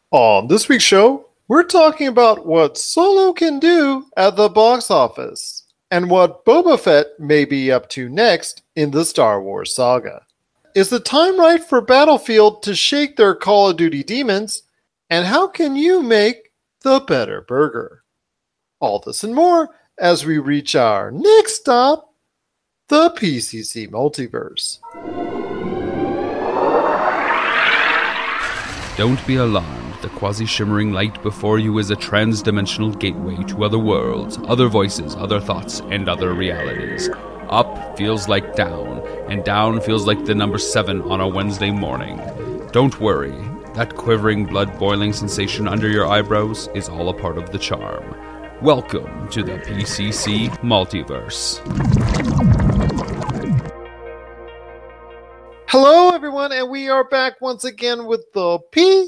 On this week's show, we're talking about what Solo can do at the box office and what Boba Fett may be up to next in the Star Wars saga. Is the time right for Battlefield to shake their Call of Duty demons? And how can you make the better burger? All this and more as we reach our next stop, the PCC Multiverse. Don't be alarmed. The quasi-shimmering light before you is a trans-dimensional gateway to other worlds, other voices, other thoughts, and other realities. Up feels like down, and down feels like the number 7 on a Wednesday morning. Don't worry. That quivering, blood-boiling sensation under your eyebrows is all a part of the charm. Welcome to the PCC Multiverse. Hello, everyone, and we are back once again with the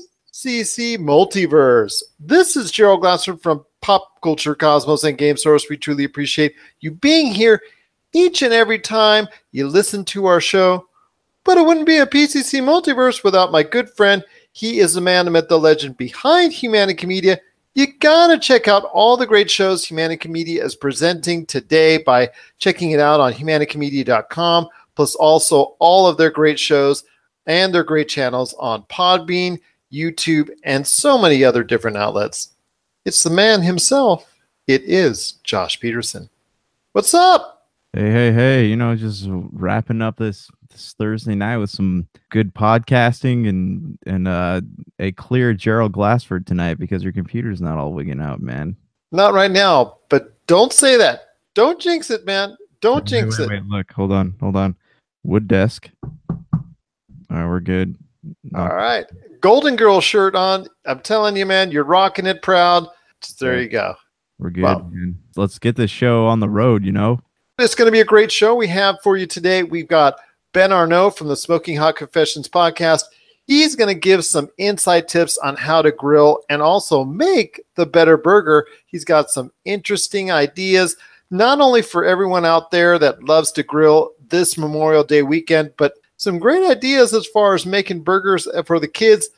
PCC Multiverse. This is Gerald Glassford from Pop Culture Cosmos and Game Source. We truly appreciate you being here each and every time you listen to our show. But it wouldn't be a PCC Multiverse without my good friend. He is the man, the myth, the legend behind Humanica Media. You gotta check out all the great shows Humanica Media is presenting today by checking it out on humanicamedia.com. Plus also all of their great shows and their great channels on Podbean, YouTube, and so many other different outlets. It's the man himself. It is Josh Peterson. What's up? Hey, just wrapping up this Thursday night with some good podcasting and a clear Gerald Glassford tonight because your computer's not all wigging out, man. Not right now, but don't say that. Don't jinx it, man. Don't jinx it. Wait, look, hold on. Wood desk. All right, we're good. All right. Golden Girl shirt on. I'm telling you, man, you're rocking it proud. There you go. We're good, man. Let's get this show on the road, It's going to be a great show we have for you today. We've got Ben Arnault from the Smoking Hot Confessions podcast. He's going to give some inside tips on how to grill and also make the better burger. He's got some interesting ideas, not only for everyone out there that loves to grill this Memorial Day weekend, but some great ideas as far as making burgers for the kids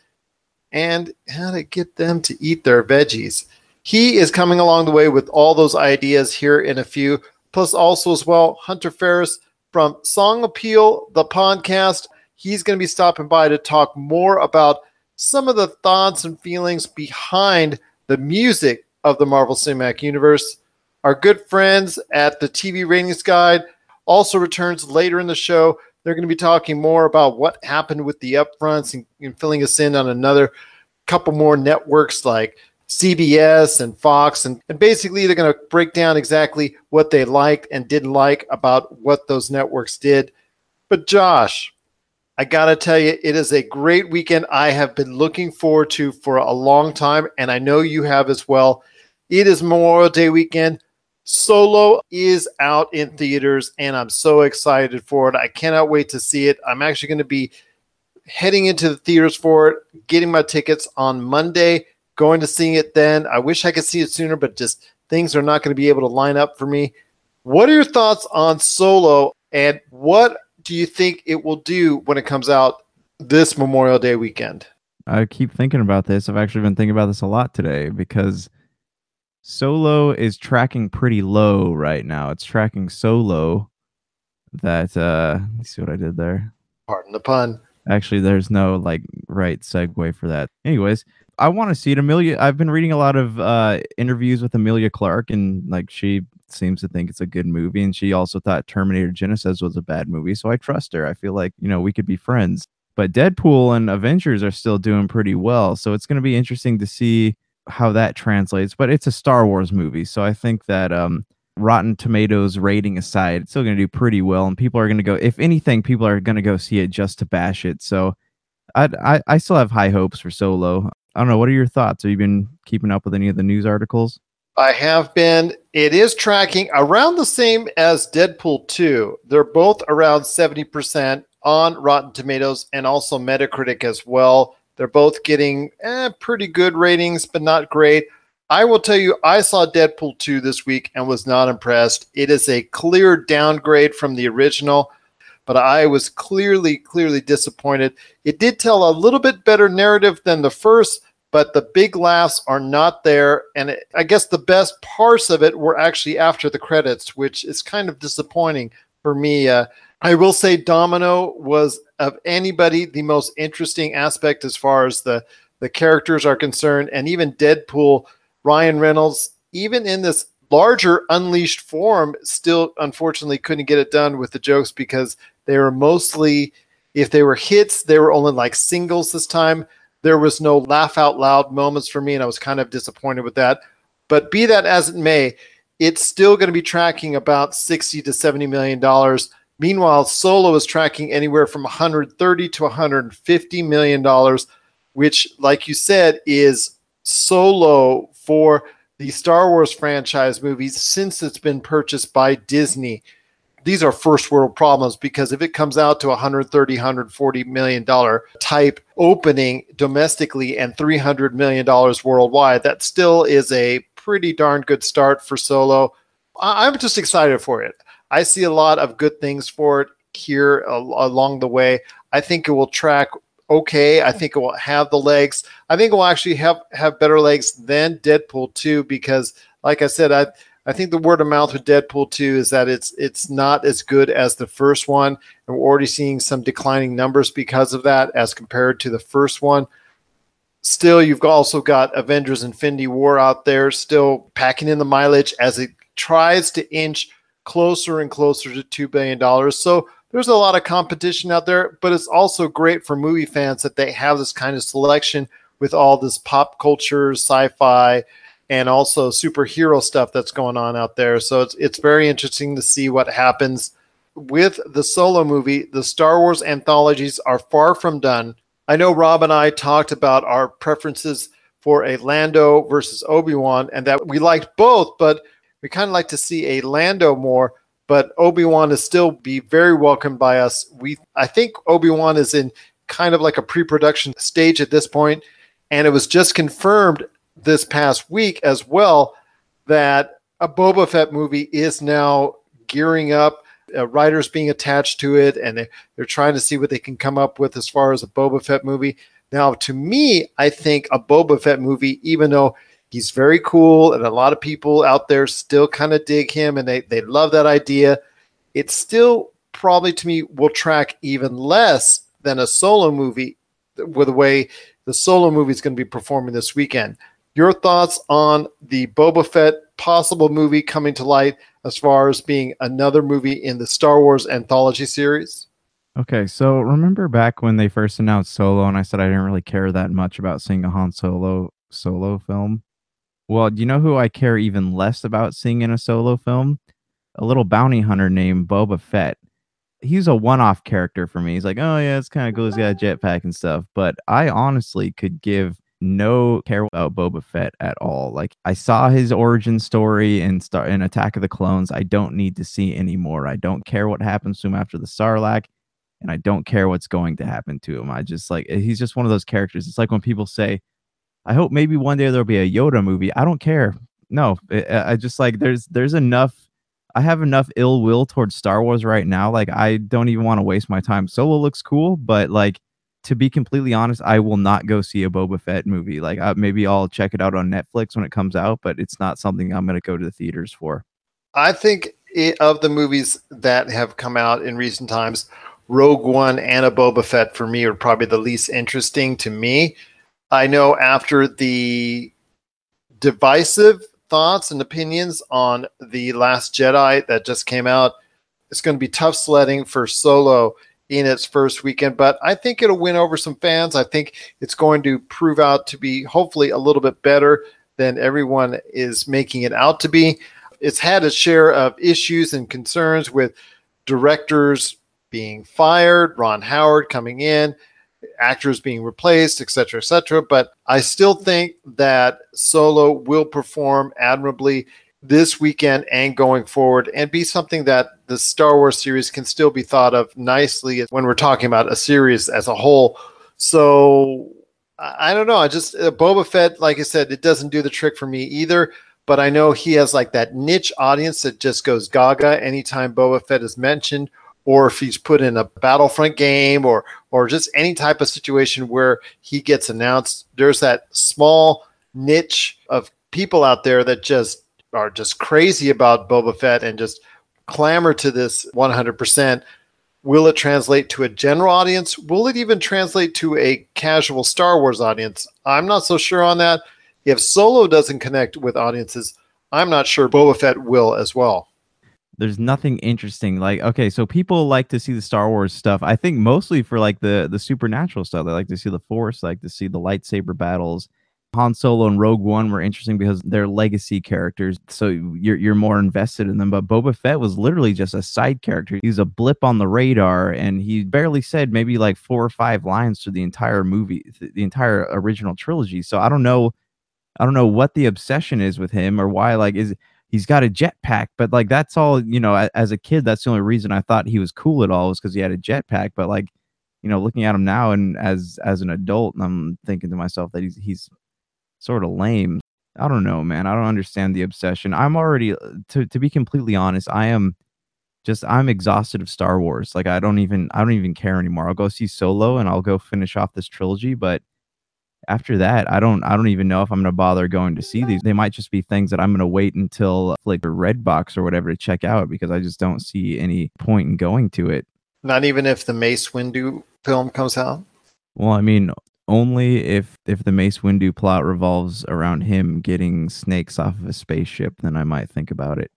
and how to get them to eat their veggies. He is coming along the way with all those ideas here in a few. Plus also as well, Hunter Ferris from Song Appeal, the podcast. He's going to be stopping by to talk more about some of the thoughts and feelings behind the music of the Marvel Cinematic Universe. Our good friends at the TV Ratings Guide also returns later in the show. They're going to be talking more about what happened with the upfronts and filling us in on another couple more networks like CBS and Fox. And basically, they're going to break down exactly what they liked and didn't like about what those networks did. But Josh, I got to tell you, it is a great weekend I have been looking forward to for a long time, and I know you have as well. It is Memorial Day weekend. Solo is out in theaters, and I'm so excited for it. I cannot wait to see it. I'm actually going to be heading into the theaters for it, getting my tickets on Monday, going to see it then. I wish I could see it sooner, but just things are not going to be able to line up for me. What are your thoughts on Solo, and what do you think it will do when it comes out this Memorial Day weekend? I keep thinking about this. I've actually been thinking about this a lot today because Solo is tracking pretty low right now. It's tracking so low that let's see what I did there. Pardon the pun. Actually, there's no right segue for that. Anyways, I want to see it. I've been reading a lot of interviews with Emilia Clarke, and she seems to think it's a good movie, and she also thought Terminator Genisys was a bad movie, so I trust her. I feel like, we could be friends. But Deadpool and Avengers are still doing pretty well, so it's going to be interesting to see how that translates. But it's a Star Wars movie, so I think that Rotten Tomatoes rating aside, it's still going to do pretty well, and people are going to go, if anything, people are going to go see it just to bash it. So I still have high hopes for Solo. I don't know. What are your thoughts? Have you been keeping up with any of the news articles? I have been. It is tracking around the same as Deadpool 2. They're both around 70% on Rotten Tomatoes and also Metacritic as well. They're both getting pretty good ratings, but not great. I will tell you, I saw Deadpool 2 this week and was not impressed. It is a clear downgrade from the original, but I was clearly disappointed. It did tell a little bit better narrative than the first, but the big laughs are not there. And I guess the best parts of it were actually after the credits, which is kind of disappointing for me. I will say Domino was, of anybody, the most interesting aspect as far as the characters are concerned. And even Deadpool, Ryan Reynolds, even in this larger unleashed form, still unfortunately couldn't get it done with the jokes because they were mostly, if they were hits, they were only like singles this time. There was no laugh out loud moments for me, and I was kind of disappointed with that. But be that as it may, it's still going to be tracking about $60 to $70 million. Meanwhile, Solo is tracking anywhere from $130 to $150 million, which, like you said, is Solo for the Star Wars franchise movies since it's been purchased by Disney. These are first world problems, because if it comes out to $130, $140 million type opening domestically and $300 million worldwide, that still is a pretty darn good start for Solo. I'm just excited for it. I see a lot of good things for it here along the way. I think it will track okay. I think it will have the legs. I think it will actually have better legs than Deadpool 2, because, like I said, I think the word of mouth with Deadpool 2 is that it's not as good as the first one, and we're already seeing some declining numbers because of that as compared to the first one. Still, you've also got Avengers Infinity War out there still packing in the mileage as it tries to inch closer and closer to $2 billion. So there's a lot of competition out there, but it's also great for movie fans that they have this kind of selection with all this pop culture, sci-fi, and also superhero stuff that's going on out there. So it's very interesting to see what happens with the Solo movie. The Star Wars anthologies are far from done. I know Rob and I talked about our preferences for a Lando versus Obi-Wan, and that we liked both, but we kind of like to see a Lando more. But Obi-Wan is still be very welcomed by us. I think Obi-Wan is in kind of like a pre-production stage at this point, and it was just confirmed this past week as well that a Boba Fett movie is now gearing up, writers being attached to it, and they're trying to see what they can come up with as far as a Boba Fett movie. Now, to me, I think a Boba Fett movie, even though he's very cool and a lot of people out there still kind of dig him and they love that idea, it still probably, to me, will track even less than a Solo movie with the way the Solo movie is going to be performing this weekend. Your thoughts on the Boba Fett possible movie coming to light as far as being another movie in the Star Wars anthology series? Okay, so remember back when they first announced Solo, and I said I didn't really care that much about seeing a Han Solo film? Well, do you know who I care even less about seeing in a Solo film? A little bounty hunter named Boba Fett. He's a one-off character for me. He's like, oh yeah, it's kind of cool. He's got a jetpack and stuff. But I honestly could give no care about Boba Fett at all. Like, I saw his origin story in Attack of the Clones. I don't need to see anymore. I don't care what happens to him after the Sarlacc, and I don't care what's going to happen to him. I just like, he's just one of those characters. It's like when people say, I hope maybe one day there'll be a Yoda movie. I don't care. No, I just like, there's enough. I have enough ill will towards Star Wars right now. Like, I don't even want to waste my time. Solo looks cool, but like, to be completely honest, I will not go see a Boba Fett movie. Like, maybe I'll check it out on Netflix when it comes out, but it's not something I'm going to go to the theaters for. I think of the movies that have come out in recent times, Rogue One and a Boba Fett for me are probably the least interesting to me. I know after the divisive thoughts and opinions on The Last Jedi that just came out, it's going to be tough sledding for Solo in its first weekend, but I think it'll win over some fans. I think it's going to prove out to be hopefully a little bit better than everyone is making it out to be. It's had its share of issues and concerns with directors being fired, Ron Howard coming in, actors being replaced, etc., etc. But I still think that Solo will perform admirably this weekend and going forward, and be something that the Star Wars series can still be thought of nicely when we're talking about a series as a whole. So I don't know. I just Boba Fett, like I said, it doesn't do the trick for me either. But I know he has like that niche audience that just goes gaga anytime Boba Fett is mentioned or if he's put in a Battlefront game or just any type of situation where he gets announced. There's that small niche of people out there that just are just crazy about Boba Fett and just clamor to this 100%. Will it translate to a general audience? Will it even translate to a casual Star Wars audience? I'm not so sure on that. If Solo doesn't connect with audiences, I'm not sure Boba Fett will as well. There's nothing interesting. Like, okay, so people like to see the Star Wars stuff. I think mostly for like the supernatural stuff. They like to see the Force, like to see the lightsaber battles. Han Solo and Rogue One were interesting because they're legacy characters, so you're more invested in them. But Boba Fett was literally just a side character. He was a blip on the radar, and he barely said maybe like 4 or 5 lines through the entire movie, the entire original trilogy. So I don't know what the obsession is with him or why. Like, he's got a jetpack, but like that's all. As a kid, that's the only reason I thought he was cool at all was because he had a jetpack. But like, looking at him now and as an adult, I'm thinking to myself that he's sort of lame. I don't know, man. I don't understand the obsession. I'm already, to be completely honest, I'm exhausted of Star Wars. Like I don't even care anymore. I'll go see Solo and I'll go finish off this trilogy, but after that, I don't even know if I'm gonna bother going to see these. They might just be things that I'm gonna wait until like a Redbox or whatever to check out because I just don't see any point in going to it. Not even if the Mace Windu film comes out? Well, I mean, only if the Mace Windu plot revolves around him getting snakes off of a spaceship, then I might think about it.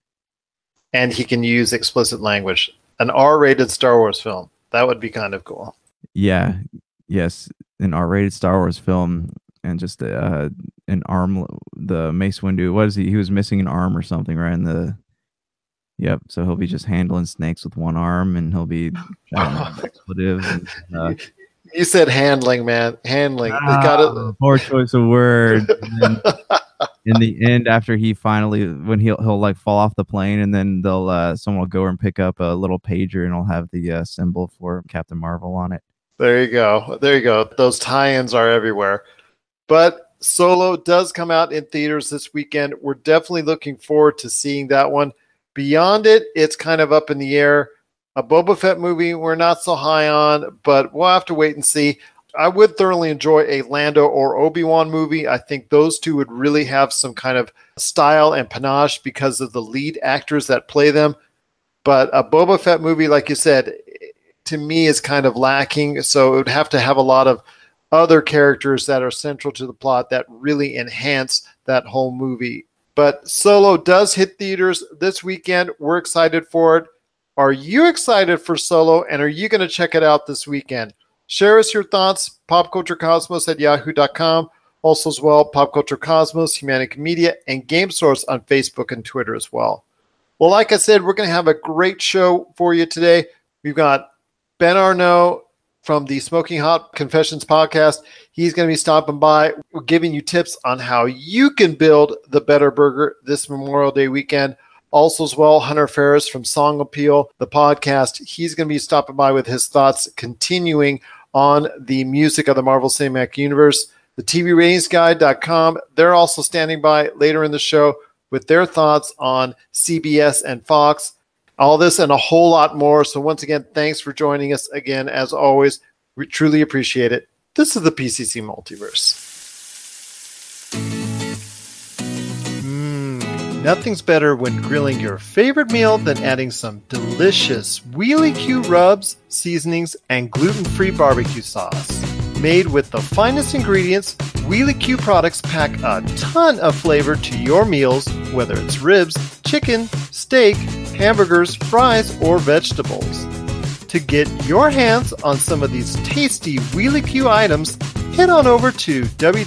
And he can use explicit language. An R-rated Star Wars film. That would be kind of cool. Yeah. Yes. An R-rated Star Wars film and just an arm. The Mace Windu. What is he? He was missing an arm or something, right? Yep. So he'll be just handling snakes with one arm, and he'll be expletives. And, you said handling, man. Handling. Poor choice of words. In the end, after he finally, when he'll like fall off the plane, and then someone will go and pick up a little pager, and it'll have the symbol for Captain Marvel on it. There you go. There you go. Those tie-ins are everywhere. But Solo does come out in theaters this weekend. We're definitely looking forward to seeing that one. Beyond it, it's kind of up in the air. A Boba Fett movie we're not so high on, but we'll have to wait and see. I would thoroughly enjoy a Lando or Obi-Wan movie. I think those two would really have some kind of style and panache because of the lead actors that play them. But a Boba Fett movie, like you said, to me is kind of lacking. So it would have to have a lot of other characters that are central to the plot that really enhance that whole movie. But Solo does hit theaters this weekend. We're excited for it. Are you excited for Solo, and are you going to check it out this weekend? Share us your thoughts, popculturecosmos@yahoo.com. Also as well, Pop Culture Cosmos, Humanica Media, and Game Source on Facebook and Twitter as well. Well, like I said, we're going to have a great show for you today. We've got Ben Arnault from the Smoking Hot Confessions podcast. He's going to be stopping by, giving you tips on how you can build the better burger this Memorial Day weekend. Also as well, Hunter Ferris from Song Appeal, the podcast. He's going to be stopping by with his thoughts, continuing on the music of the Marvel Cinematic Universe. The TVRatingsGuide.com, they're also standing by later in the show with their thoughts on CBS and Fox. All this and a whole lot more. So once again, thanks for joining us again. As always, we truly appreciate it. This is the PCC Multiverse. Nothing's better when grilling your favorite meal than adding some delicious Wheelie Q rubs, seasonings, and gluten-free barbecue sauce. Made with the finest ingredients, Wheelie Q products pack a ton of flavor to your meals, whether it's ribs, chicken, steak, hamburgers, fries, or vegetables. To get your hands on some of these tasty Wheelie Q items, head on over to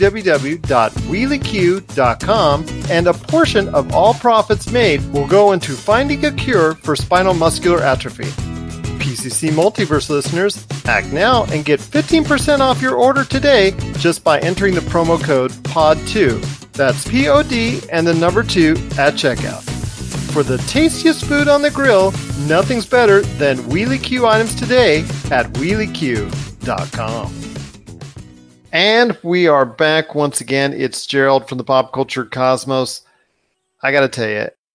www.wheelieq.com, and a portion of all profits made will go into finding a cure for spinal muscular atrophy. PCC Multiverse listeners, act now and get 15% off your order today just by entering the promo code POD2. That's POD and the number 2 at checkout. For the tastiest food on the grill, nothing's better than Wheelie Q items today at wheelieq.com. And we are back once again. It's Gerald from the Pop Culture Cosmos. I got to tell you,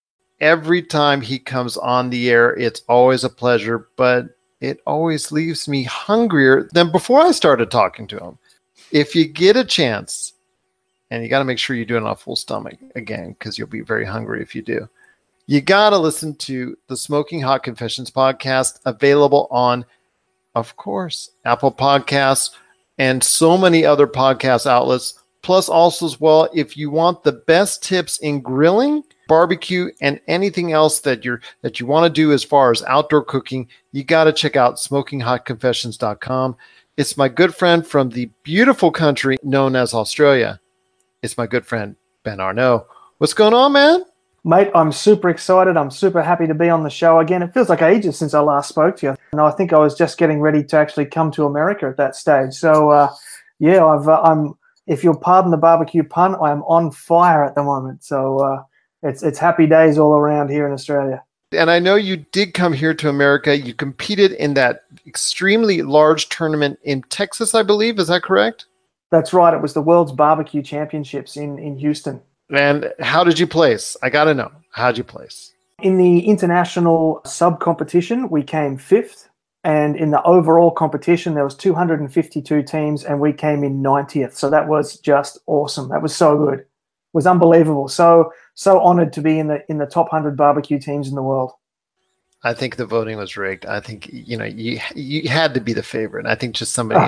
every time he comes on the air, it's always a pleasure, but it always leaves me hungrier than before I started talking to him. If you get a chance, and you got to make sure you do it on a full stomach again, because you'll be very hungry if you do. You got to listen to the Smoking Hot Confessions podcast, available on, of course, Apple Podcasts and so many other podcast outlets. Plus, also as well, if you want the best tips in grilling, barbecue, and anything else that you want to do as far as outdoor cooking, you got to check out SmokingHotConfessions.com. It's my good friend from the beautiful country known as Australia. It's my good friend, Ben Arnault. What's going on, man? Mate, I'm super excited. I'm super happy to be on the show again. It feels like ages since I last spoke to you. And I think I was just getting ready to actually come to America at that stage. So, I'm. If you'll pardon the barbecue pun, I'm on fire at the moment. So it's happy days all around here in Australia. And I know you did come here to America. You competed in that extremely large tournament in Texas, I believe. Is that correct? That's right. It was the World's Barbecue Championships in Houston. And how did you place? I got to know. How'd you place? In the international sub-competition, we came 5th. And in the overall competition, there was 252 teams, and we came in 90th. So that was just awesome. That was so good. It was unbelievable. So honored to be in the top 100 barbecue teams in the world. I think the voting was rigged. I think, you had to be the favorite. I think just somebody,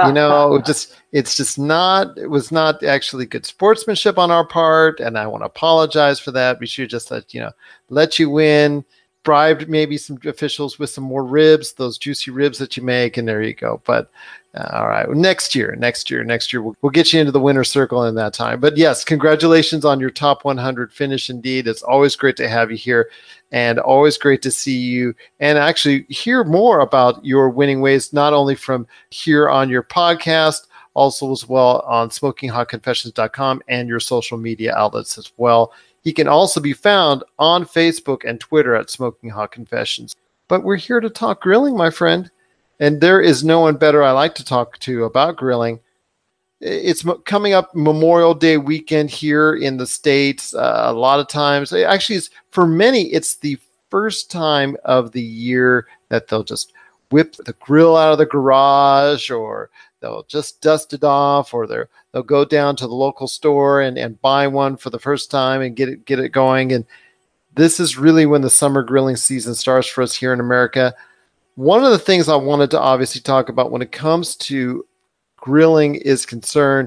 it was not actually good sportsmanship on our part. And I want to apologize for that. We should just let you win, bribed maybe some officials with some more ribs, those juicy ribs that you make. And there you go. But all right. Next year, we'll get you into the winner's circle in that time. But yes, congratulations on your top 100 finish. Indeed. It's always great to have you here. And always great to see you and actually hear more about your winning ways, not only from here on your podcast, also as well on SmokingHotConfessions.com and your social media outlets as well. He can also be found on Facebook and Twitter at Smoking Hot Confessions. But we're here to talk grilling, my friend. And there is no one better I like to talk to about grilling. It's coming up Memorial Day weekend here in the States. A lot of times, actually, for many, it's the first time of the year that they'll just whip the grill out of the garage, or they'll just dust it off, or they'll go down to the local store and buy one for the first time and get it going. And this is really when the summer grilling season starts for us here in America. One of the things I wanted to obviously talk about when it comes to grilling is concerned,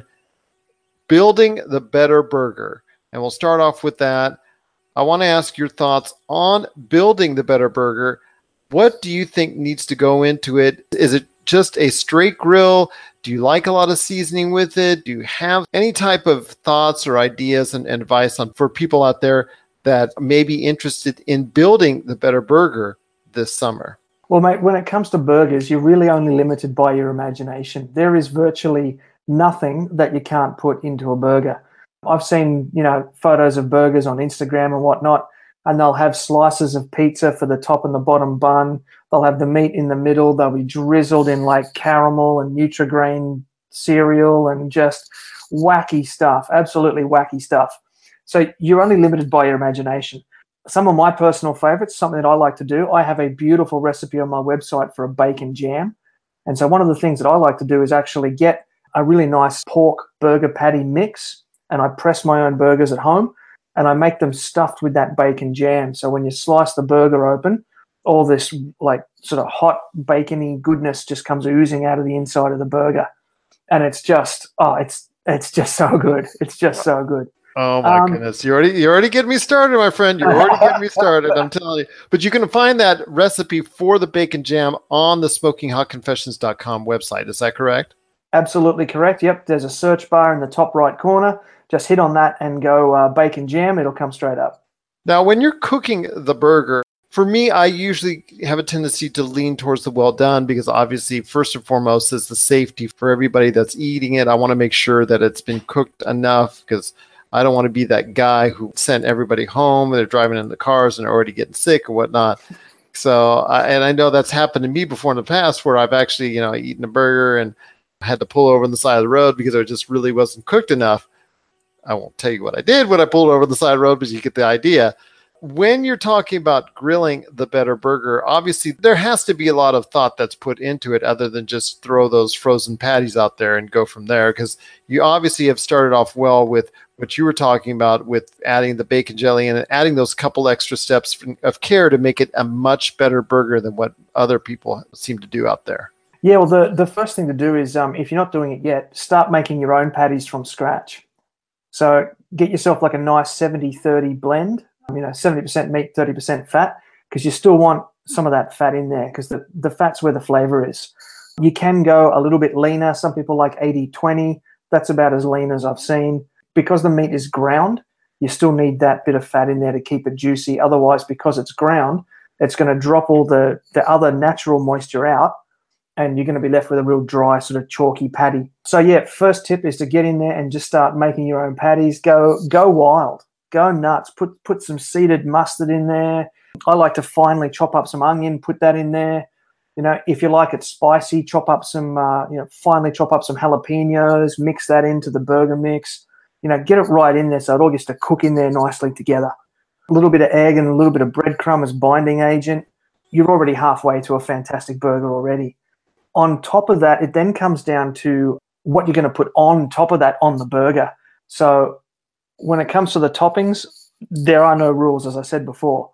building the better burger. And we'll start off with that. I want to ask your thoughts on building the better burger. What do you think needs to go into it? Is it just a straight grill? Do you like a lot of seasoning with it? Do you have any type of thoughts or ideas and advice for people out there that may be interested in building the better burger this summer? Well, mate, when it comes to burgers, you're really only limited by your imagination. There is virtually nothing that you can't put into a burger. I've seen, photos of burgers on Instagram and whatnot, and they'll have slices of pizza for the top and the bottom bun. They'll have the meat in the middle. They'll be drizzled in like caramel and Nutri-Grain cereal and just wacky stuff, absolutely wacky stuff. So you're only limited by your imagination. Some of my personal favorites, something that I like to do, I have a beautiful recipe on my website for a bacon jam. And so one of the things that I like to do is actually get a really nice pork burger patty mix, and I press my own burgers at home, and I make them stuffed with that bacon jam. So when you slice the burger open, all this like sort of hot bacony goodness just comes oozing out of the inside of the burger. And it's just, it's just so good. It's just so good. Oh my goodness. You're already getting me started, my friend. You're already getting me started. I'm telling you. But you can find that recipe for the bacon jam on the SmokingHotConfessions.com website. Is that correct? Absolutely correct. Yep. There's a search bar in the top right corner. Just hit on that and go bacon jam. It'll come straight up. Now, when you're cooking the burger, for me, I usually have a tendency to lean towards the well done, because obviously, first and foremost, is the safety for everybody that's eating it. I want to make sure that it's been cooked enough, because I don't want to be that guy who sent everybody home and they're driving in the cars and they're already getting sick or whatnot. So, and I know that's happened to me before in the past, where I've actually, eaten a burger and had to pull over on the side of the road because it just really wasn't cooked enough. I won't tell you what I did when I pulled over the side of the road, but you get the idea. when you're talking about grilling the better burger, obviously there has to be a lot of thought that's put into it other than just throw those frozen patties out there and go from there. Because you obviously have started off well with what you were talking about with adding the bacon jelly and adding those couple extra steps of care to make it a much better burger than what other people seem to do out there. Yeah, well, the first thing to do is, if you're not doing it yet, start making your own patties from scratch. So get yourself like a nice 70-30 blend, 70% meat, 30% fat, because you still want some of that fat in there because the fat's where the flavor is. You can go a little bit leaner. Some people like 80-20. That's about as lean as I've seen. Because the meat is ground, you still need that bit of fat in there to keep it juicy. Otherwise, because it's ground, it's going to drop all the other natural moisture out, and you're going to be left with a real dry, sort of chalky patty. So yeah, first tip is to get in there and just start making your own patties. Go wild, go nuts. Put some seeded mustard in there. I like to finely chop up some onion, put that in there. If you like it spicy, chop up some, finely chop up some jalapenos, mix that into the burger mix. Get it right in there so it all gets to cook in there nicely together. A little bit of egg and a little bit of breadcrumb as binding agent. You're already halfway to a fantastic burger already. On top of that, it then comes down to what you're going to put on top of that on the burger. So when it comes to the toppings, there are no rules, as I said before.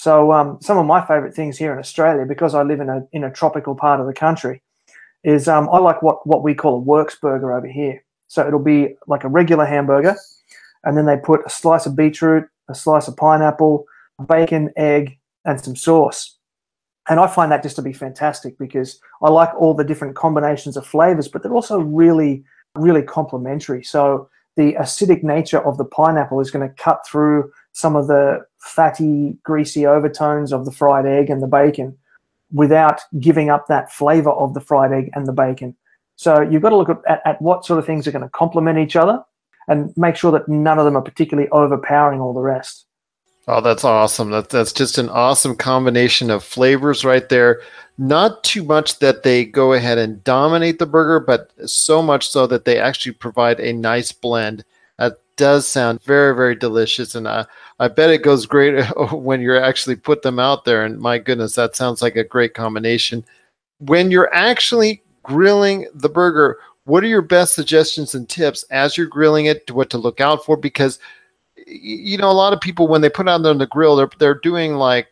So some of my favorite things here in Australia, because I live in a tropical part of the country, is I like what we call a works burger over here. So it'll be like a regular hamburger, and then they put a slice of beetroot, a slice of pineapple, bacon, egg, and some sauce. And I find that just to be fantastic because I like all the different combinations of flavors, but they're also really, really complementary. So the acidic nature of the pineapple is going to cut through some of the fatty, greasy overtones of the fried egg and the bacon without giving up that flavor of the fried egg and the bacon. So you've got to look at what sort of things are going to complement each other and make sure that none of them are particularly overpowering all the rest. Oh, that's awesome. That's just an awesome combination of flavors right there. Not too much that they go ahead and dominate the burger, but so much so that they actually provide a nice blend. That does sound very, very delicious. And I bet it goes great when you actually put them out there. And my goodness, that sounds like a great combination. When you're actually grilling the burger, what are your best suggestions and tips as you're grilling it, to what to look out for? Because a lot of people, when they put it on the grill, they're doing like,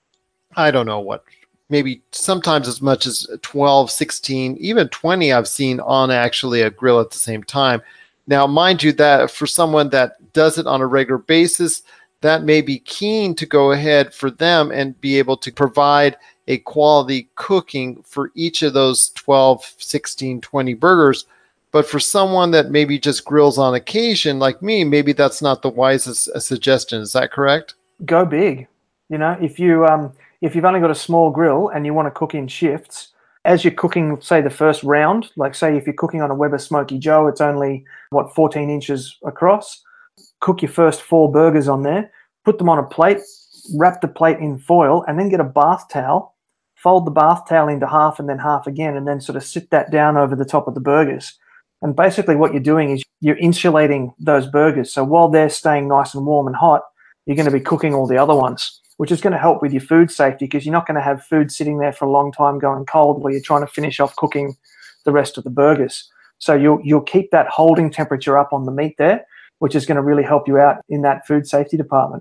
I don't know what, maybe sometimes as much as 12, 16, even 20 I've seen on actually a grill at the same time. Now, mind you, that for someone that does it on a regular basis, that may be keen to go ahead for them and be able to provide a quality cooking for each of those 12, 16, 20 burgers. But for someone that maybe just grills on occasion, like me, maybe that's not the wisest suggestion. Is that correct? Go big. If you've only got a small grill and you want to cook in shifts, as you're cooking, say, the first round, like say if you're cooking on a Weber Smoky Joe, it's only 14 inches across. Cook your first 4 burgers on there, put them on a plate, wrap the plate in foil, and then get a bath towel, fold the bath towel into half and then half again, and then sort of sit that down over the top of the burgers. And basically what you're doing is you're insulating those burgers. So while they're staying nice and warm and hot, you're going to be cooking all the other ones, which is going to help with your food safety because you're not going to have food sitting there for a long time going cold while you're trying to finish off cooking the rest of the burgers. So you'll keep that holding temperature up on the meat there, which is going to really help you out in that food safety department.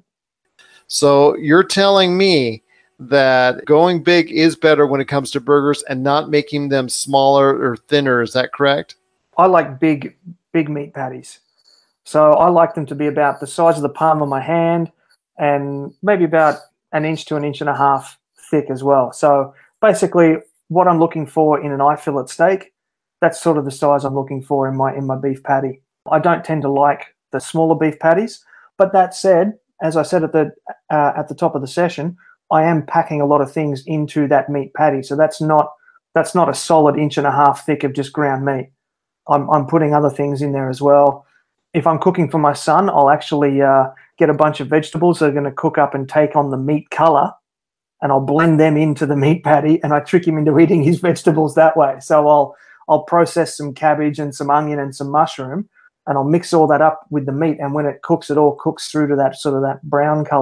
So you're telling me that going big is better when it comes to burgers and not making them smaller or thinner. Is that correct? I like big meat patties. So I like them to be about the size of the palm of my hand and maybe about 1 inch to 1.5 inches thick as well. So basically what I'm looking for in an eye fillet steak, that's sort of the size I'm looking for in my beef patty. I don't tend to like the smaller beef patties, but that said, as I said at the top of the session, I am packing a lot of things into that meat patty. So that's not a solid 1.5 inches thick of just ground meat. I'm putting other things in there as well. If I'm cooking for my son, I'll actually get a bunch of vegetables that are going to cook up and take on the meat color, and I'll blend them into the meat patty, and I trick him into eating his vegetables that way. So I'll process some cabbage and some onion and some mushroom, and I'll mix all that up with the meat, and when it cooks, it all cooks through to that sort of that brown color.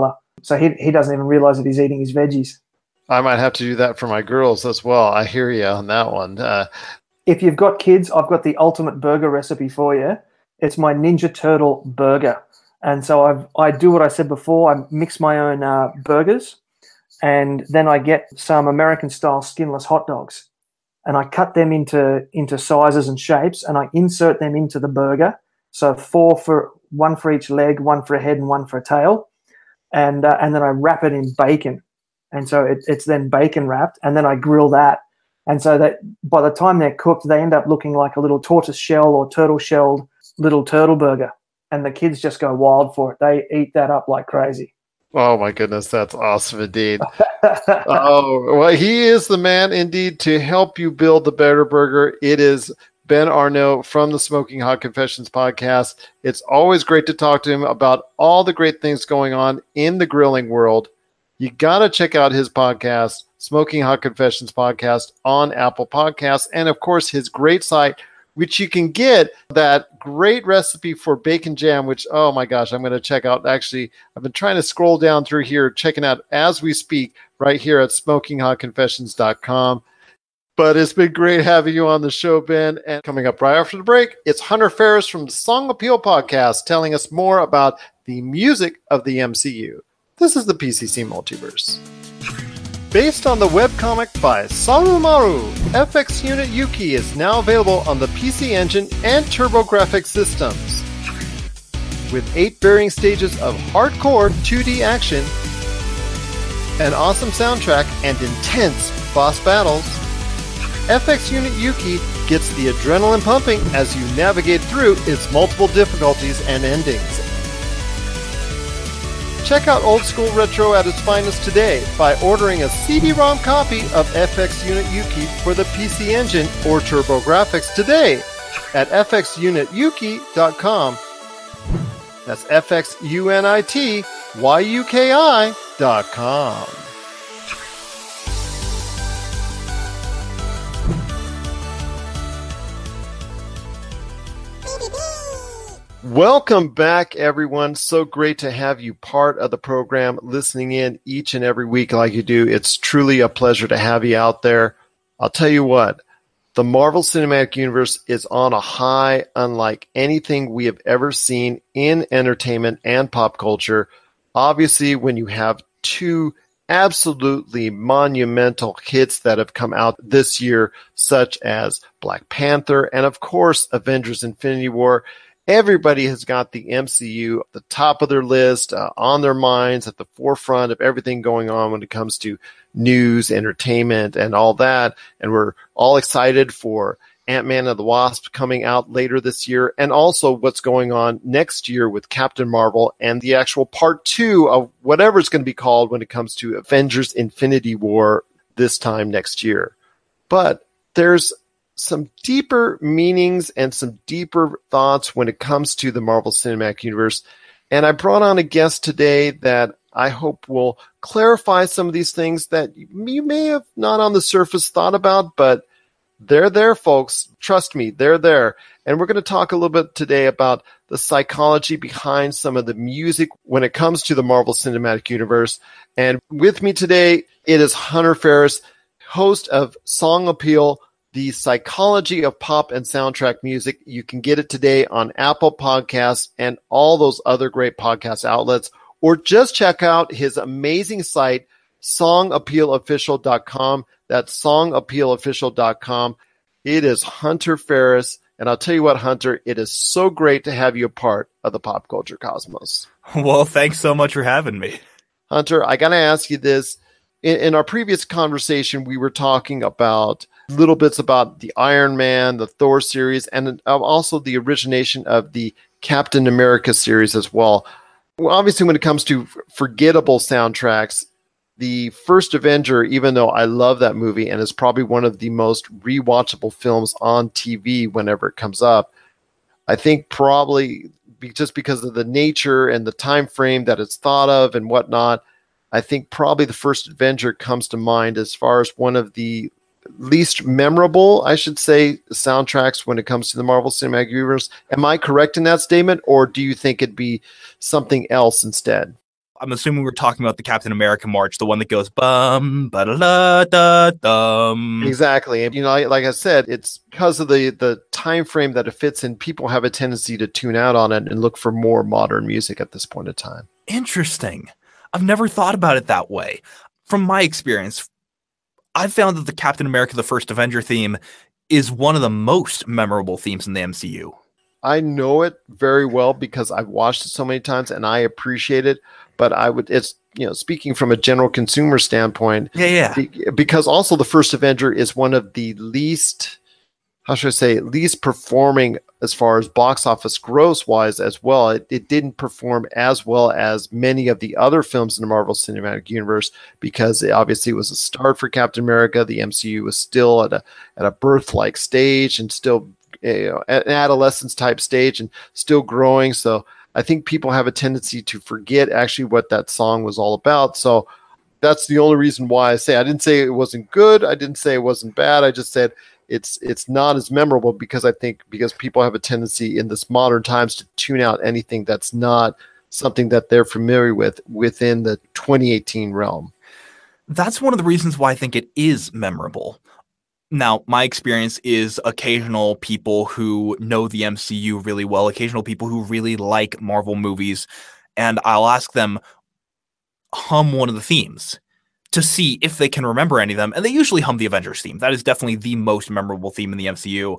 So he doesn't even realize that he's eating his veggies. I might have to do that for my girls as well. I hear you on that one. If you've got kids, I've got the ultimate burger recipe for you. It's my Ninja Turtle burger. And so I do what I said before. I mix my own burgers, and then I get some American-style skinless hot dogs, and I cut them into sizes and shapes, and I insert them into the burger. So one for each leg, one for a head, and one for a tail, and then I wrap it in bacon, and so it's then bacon wrapped, and then I grill that. And so that by the time they're cooked, they end up looking like a little tortoise shell or turtle shelled little turtle burger. And the kids just go wild for it. They eat that up like crazy. Oh my goodness, that's awesome indeed. Oh, well, he is the man indeed to help you build the better burger. It is Ben Arnault from the Smoking Hot Confessions podcast. It's always great to talk to him about all the great things going on in the grilling world. You got to check out his podcast, Smoking Hot Confessions podcast, on Apple Podcasts, and of course his great site, which you can get that great recipe for bacon jam, which, oh my gosh, I'm going to check out. Actually, I've been trying to scroll down through here, checking out as we speak right here at SmokingHotConfessions.com. But it's been great having you on the show, Ben. And coming up right after the break, it's Hunter Ferris from the Song Appeal podcast telling us more about the music of the MCU. This is the PCC Multiverse. Based on the webcomic by Sarumaru, FX Unit Yuki is now available on the PC Engine and TurboGrafx systems. With 8 varying stages of hardcore 2D action, an awesome soundtrack, and intense boss battles, FX Unit Yuki gets the adrenaline pumping as you navigate through its multiple difficulties and endings. Check out Old School Retro at its finest today by ordering a CD-ROM copy of FX Unit Yuki for the PC Engine or TurboGrafx today at fxunityuki.com. That's fxunityuki.com. Welcome back, everyone. So great to have you part of the program, listening in each and every week like you do. It's truly a pleasure to have you out there. I'll tell you what, the Marvel Cinematic Universe is on a high unlike anything we have ever seen in entertainment and pop culture. Obviously, when you have 2 absolutely monumental hits that have come out this year, such as Black Panther and, of course, Avengers Infinity War, everybody has got the MCU at the top of their list, on their minds, at the forefront of everything going on when it comes to news, entertainment, and all that. And we're all excited for Ant-Man and the Wasp coming out later this year, and also what's going on next year with Captain Marvel and the actual part 2 of whatever it's going to be called when it comes to Avengers Infinity War this time next year. But there's some deeper meanings and some deeper thoughts when it comes to the Marvel Cinematic Universe. And I brought on a guest today that I hope will clarify some of these things that you may have not on the surface thought about, but they're there, folks. Trust me, they're there. And we're going to talk a little bit today about the psychology behind some of the music when it comes to the Marvel Cinematic Universe. And with me today, it is Hunter Ferris, host of Song Appeal, the psychology of pop and soundtrack music. You can get it today on Apple Podcasts and all those other great podcast outlets, or just check out his amazing site, songappealofficial.com. That's songappealofficial.com. It is Hunter Ferris. And I'll tell you what, Hunter, it is so great to have you a part of the pop culture cosmos. Well, thanks so much for having me. Hunter, I got to ask you this. In our previous conversation, we were talking about little bits about the Iron Man, the Thor series, and also the origination of the Captain America series as well. Obviously, when it comes to forgettable soundtracks, the first Avenger, even though I love that movie and is probably one of the most rewatchable films on TV whenever it comes up, I think probably just because of the nature and the time frame that it's thought of and whatnot, I think probably the first Avenger comes to mind as far as one of the least memorable, I should say, soundtracks when it comes to the Marvel Cinematic Universe. Am I correct in that statement, or do you think it'd be something else instead? I'm assuming we're talking about the Captain America march, the one that goes bum ba da da dum. Exactly. And, like I said, it's because of the time frame that it fits in. People have a tendency to tune out on it and look for more modern music at this point in time. Interesting. I've never thought about it that way. From my experience, I've found that the Captain America: The First Avenger theme is one of the most memorable themes in the MCU. I know it very well because I've watched it so many times and I appreciate it. But it's, speaking from a general consumer standpoint, because also The First Avenger is one of the least performing as far as box office gross wise as well. It didn't perform as well as many of the other films in the Marvel Cinematic Universe because it was a start for Captain America. The MCU was still at a birth-like stage and still an adolescence type stage and still growing. So I think people have a tendency to forget actually what that song was all about. So that's the only reason why I didn't say it wasn't good. I didn't say it wasn't bad. I just said it's not as memorable because people have a tendency in this modern times to tune out anything that's not something that they're familiar with within the 2018 realm. That's one of the reasons why I think it is memorable. Now, my experience is occasional people who know the MCU really well, occasional people who really like Marvel movies, and I'll ask them, hum one of the themes to see if they can remember any of them. And they usually hum the Avengers theme. That is definitely the most memorable theme in the MCU.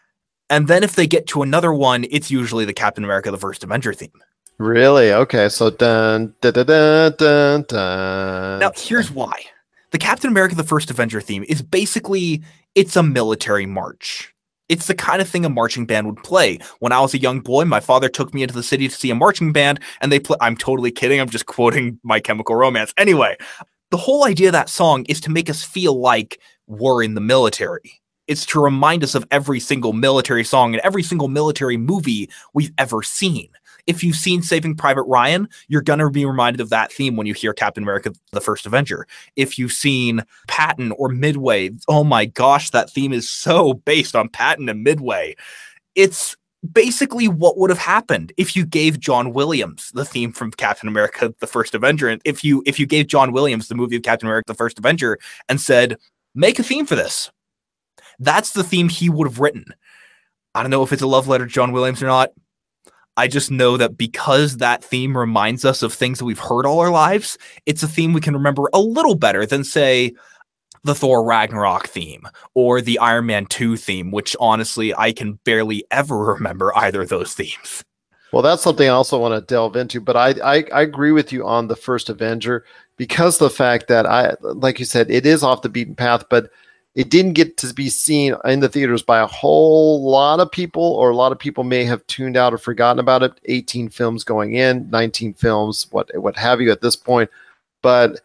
And then if they get to another one, it's usually the Captain America: The First Avenger theme. Really? Okay. So dun, dun, dun, dun, dun, dun. Now, here's why. The Captain America: The First Avenger theme is basically, it's a military march. It's the kind of thing a marching band would play. When I was a young boy, my father took me into the city to see a marching band, and they play. I'm totally kidding. I'm just quoting My Chemical Romance. Anyway, the whole idea of that song is to make us feel like we're in the military. It's to remind us of every single military song and every single military movie we've ever seen. If you've seen Saving Private Ryan, you're going to be reminded of that theme when you hear Captain America: The First Avenger. If you've seen Patton or Midway, oh my gosh, that theme is so based on Patton and Midway. It's basically what would have happened if you gave John Williams the theme from Captain America: The First Avenger. And if you gave John Williams the movie of Captain America: The First Avenger and said, make a theme for this, that's the theme he would have written. I don't know if it's a love letter to John Williams or not. I just know that because that theme reminds us of things that we've heard all our lives, it's a theme we can remember a little better than, say, the Thor Ragnarok theme or the Iron Man 2 theme, which honestly, I can barely ever remember either of those themes. Well, that's something I also want to delve into, but I agree with you on the First Avenger because the fact that like you said, it is off the beaten path, but it didn't get to be seen in the theaters by a whole lot of people, or a lot of people may have tuned out or forgotten about it. 18 films going in, 19 films, what have you at this point. But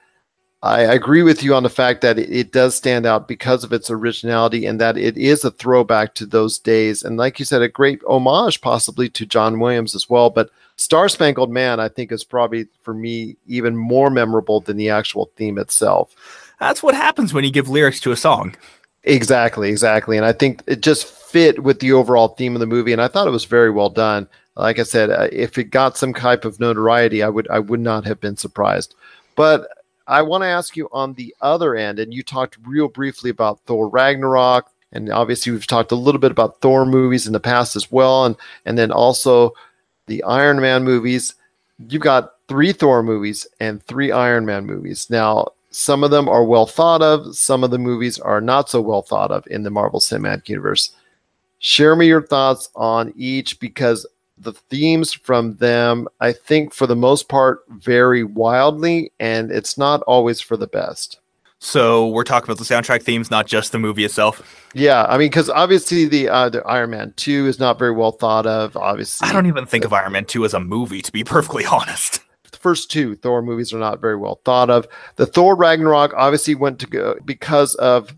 I agree with you on the fact that it does stand out because of its originality and that it is a throwback to those days. And like you said, a great homage possibly to John Williams as well. But Star Spangled Man, I think, is probably, for me, even more memorable than the actual theme itself. That's what happens when you give lyrics to a song. Exactly. And I think it just fit with the overall theme of the movie, and I thought it was very well done. Like I said, if it got some type of notoriety, I would not have been surprised. But I want to ask you on the other end, and you talked real briefly about Thor Ragnarok, and obviously we've talked a little bit about Thor movies in the past as well, and then also the Iron Man movies. You've got 3 Thor movies and 3 Iron Man movies. Now, some of them are well thought of. Some of the movies are not so well thought of in the Marvel Cinematic Universe. Share me your thoughts on each, because the themes from them, I think for the most part, vary wildly, and it's not always for the best. So we're talking about the soundtrack themes, not just the movie itself. Yeah, I mean, because obviously the Iron Man 2 is not very well thought of. Obviously, I don't even think of Iron Man 2 as a movie, to be perfectly honest. The first 2 Thor movies are not very well thought of. The Thor Ragnarok obviously went to go because of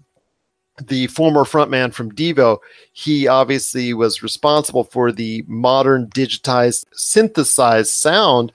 the former frontman from Devo. He obviously was responsible for the modern digitized, synthesized sound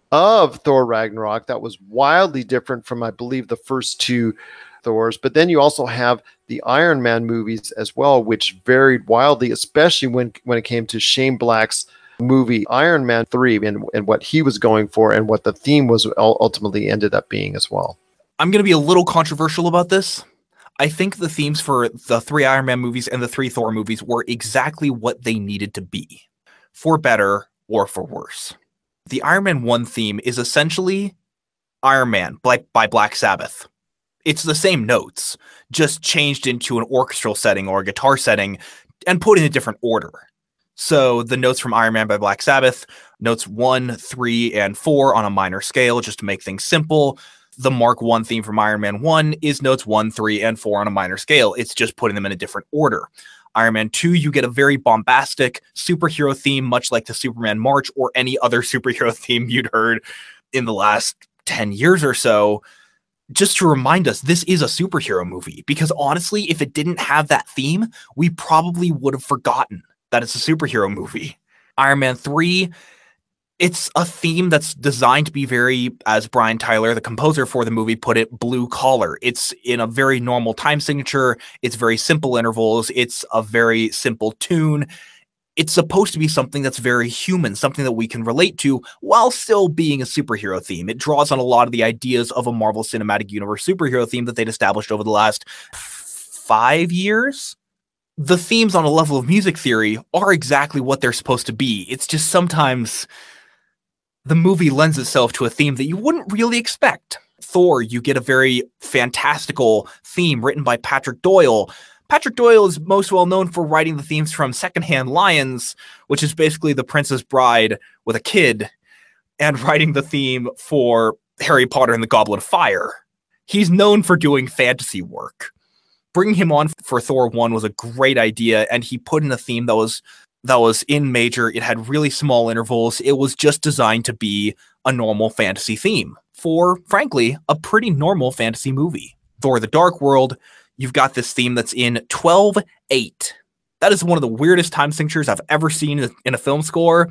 of Thor Ragnarok that was wildly different from, I believe, the first 2 Thors. But then you also have the Iron Man movies as well, which varied wildly, especially when it came to Shane Black's movie Iron Man 3 and what he was going for and what the theme was ultimately ended up being as well. I'm going to be a little controversial about this. I think the themes for the 3 Iron Man movies and the 3 Thor movies were exactly what they needed to be, for better or for worse. The Iron Man 1 theme is essentially Iron Man by Black Sabbath. It's the same notes, just changed into an orchestral setting or a guitar setting and put in a different order. So the notes from Iron Man by Black Sabbath, notes 1, 3, and 4 on a minor scale, just to make things simple. The Mark I theme from Iron Man 1 is notes 1, 3, and 4 on a minor scale. It's just putting them in a different order. Iron Man 2, you get a very bombastic superhero theme, much like the Superman March or any other superhero theme you'd heard in the last 10 years or so, just to remind us this is a superhero movie. Because honestly, if it didn't have that theme, we probably would have forgotten that it's a superhero movie. Iron Man 3, it's a theme that's designed to be very, as Brian Tyler, the composer for the movie, put it, blue collar. It's in a very normal time signature. It's very simple intervals. It's a very simple tune. It's supposed to be something that's very human, something that we can relate to while still being a superhero theme. It draws on a lot of the ideas of a Marvel Cinematic Universe superhero theme that they'd established over the last 5 years. The themes on a level of music theory are exactly what they're supposed to be. It's just sometimes the movie lends itself to a theme that you wouldn't really expect. Thor, you get a very fantastical theme written by Patrick Doyle. Patrick Doyle is most well known for writing the themes from Secondhand Lions, which is basically The Princess Bride with a kid, and writing the theme for Harry Potter and the Goblet of Fire. He's known for doing fantasy work. Bringing him on for Thor 1 was a great idea, and he put in a theme that was in major. It had really small intervals. It was just designed to be a normal fantasy theme for, frankly, a pretty normal fantasy movie. Thor: The Dark World, you've got this theme that's in 12/8. That is one of the weirdest time signatures I've ever seen in a film score.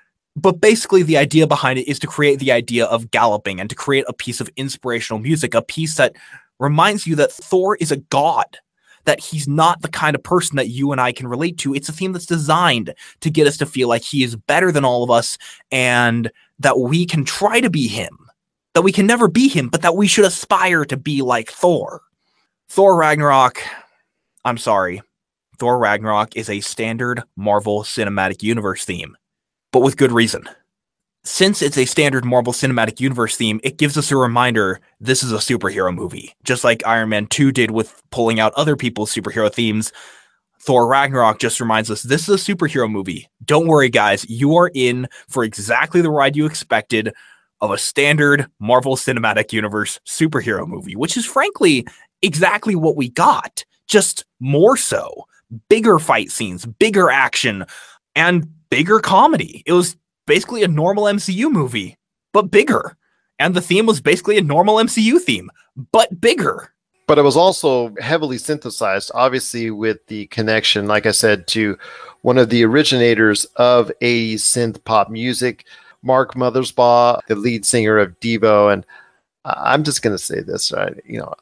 But basically, the idea behind it is to create the idea of galloping and to create a piece of inspirational music, a piece that reminds you that Thor is a god, that he's not the kind of person that you and I can relate to. It's a theme that's designed to get us to feel like he is better than all of us and that we can try to be him, that we can never be him, but that we should aspire to be like Thor. Thor Ragnarok, I'm sorry, Thor Ragnarok is a standard Marvel Cinematic Universe theme, but with good reason. Since it's a standard Marvel Cinematic Universe theme, it gives us a reminder this is a superhero movie. Just like Iron Man 2 did with pulling out other people's superhero themes, Thor Ragnarok just reminds us this is a superhero movie. Don't worry, guys. You are in for exactly the ride you expected of a standard Marvel Cinematic Universe superhero movie, which is frankly exactly what we got, just more so. Bigger fight scenes, bigger action, and bigger comedy. It was basically a normal MCU movie, but bigger. And the theme was basically a normal MCU theme, but bigger. But it was also heavily synthesized, obviously, with the connection, like I said, to one of the originators of 80s synth pop music, Mark Mothersbaugh, the lead singer of Devo. And I'm just going to say this, right?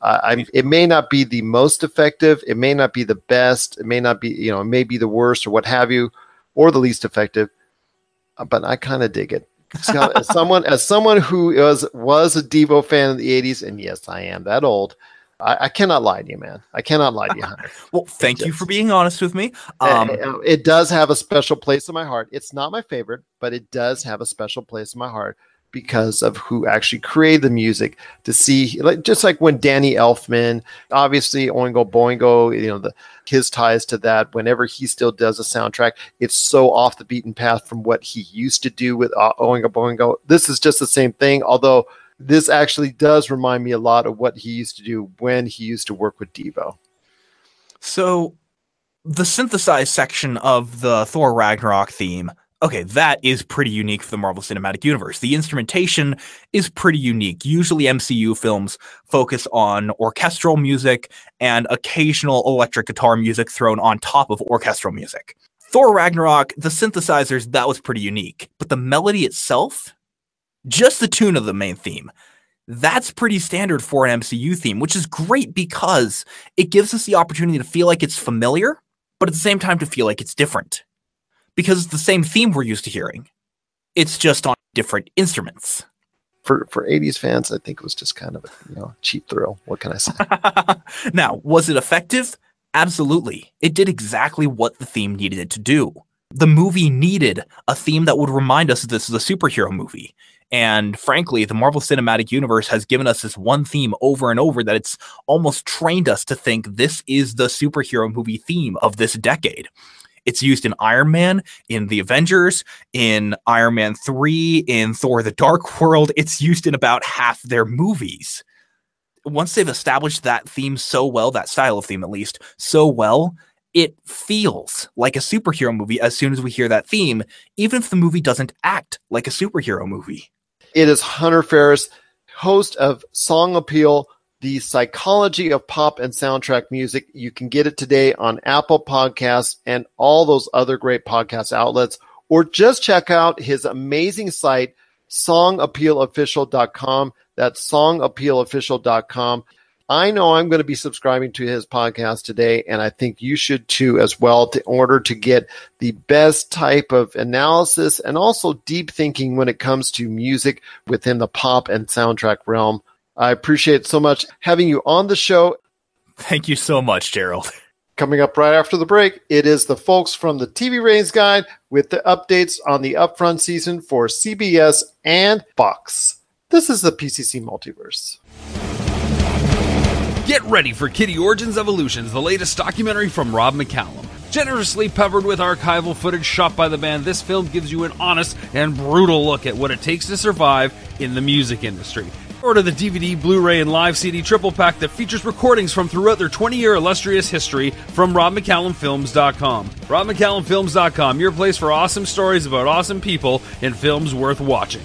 It may not be the most effective, it may not be the best, it may not be, it may be the worst or what have you, or the least effective, but I kind of dig it. Scott, as someone who was a Devo fan in the 80s, and yes, I am that old, I cannot lie to you, man. I cannot lie to you, Hunter. Well, thank you for being honest with me. It does have a special place in my heart. It's not my favorite, but it does have a special place in my heart because of who actually created the music. To see, just like when Danny Elfman, obviously Oingo Boingo, his ties to that. Whenever he still does a soundtrack, it's so off the beaten path from what he used to do with Oingo Boingo. This is just the same thing, although this actually does remind me a lot of what he used to do when he used to work with Devo. So the synthesized section of the Thor Ragnarok theme, okay, that is pretty unique for the Marvel Cinematic Universe. The instrumentation is pretty unique. Usually MCU films focus on orchestral music and occasional electric guitar music thrown on top of orchestral music. Thor Ragnarok, the synthesizers, that was pretty unique. But the melody itself, just the tune of the main theme, that's pretty standard for an MCU theme, which is great because it gives us the opportunity to feel like it's familiar, but at the same time to feel like it's different. because it's the same theme we're used to hearing. It's just on different instruments. For 80s fans, I think it was just kind of a cheap thrill. What can I say? Now, was it effective? Absolutely. It did exactly what the theme needed it to do. The movie needed a theme that would remind us that this is a superhero movie. And frankly, the Marvel Cinematic Universe has given us this one theme over and over that it's almost trained us to think this is the superhero movie theme of this decade. It's used in Iron Man, in the Avengers, in Iron Man 3, in Thor the Dark World. It's used in about half their movies. Once they've established that theme so well, that style of theme at least, so well, it feels like a superhero movie as soon as we hear that theme, even if the movie doesn't act like a superhero movie. It is Hunter Ferris, host of Song Appeal, the psychology of pop and soundtrack music. You can get it today on Apple Podcasts and all those other great podcast outlets, or just check out his amazing site, songappealofficial.com. That's songappealofficial.com. I know I'm going to be subscribing to his podcast today, and I think you should too as well, in order to get the best type of analysis and also deep thinking when it comes to music within the pop and soundtrack realm. I appreciate so much having you on the show. Thank you so much, Gerald. Coming up right after the break, it is the folks from the TV Ratings Guide with the updates on the upfront season for CBS and Fox. This is the PCC Multiverse. Get ready for Kitty Origins Evolutions, the latest documentary from Rob McCallum. Generously peppered with archival footage shot by the band, this film gives you an honest and brutal look at what it takes to survive in the music industry. Order the DVD, Blu-ray, and live CD triple pack that features recordings from throughout their 20-year illustrious history from RobMcCallumFilms.com. RobMcCallumFilms.com, your place for awesome stories about awesome people and films worth watching.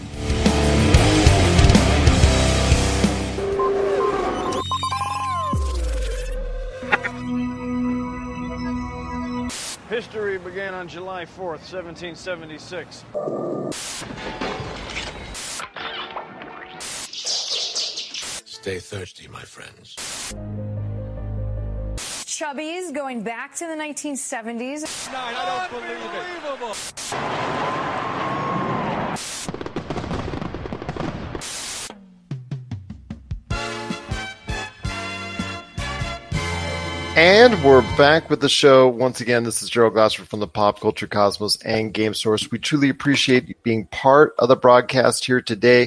History began on July 4th, 1776. Stay thirsty, my friends. Chubbies going back to the 1970s. I don't believe it. And we're back with the show. Once again, this is Gerald Glassford from the Pop Culture Cosmos and Game Source. We truly appreciate you being part of the broadcast here today.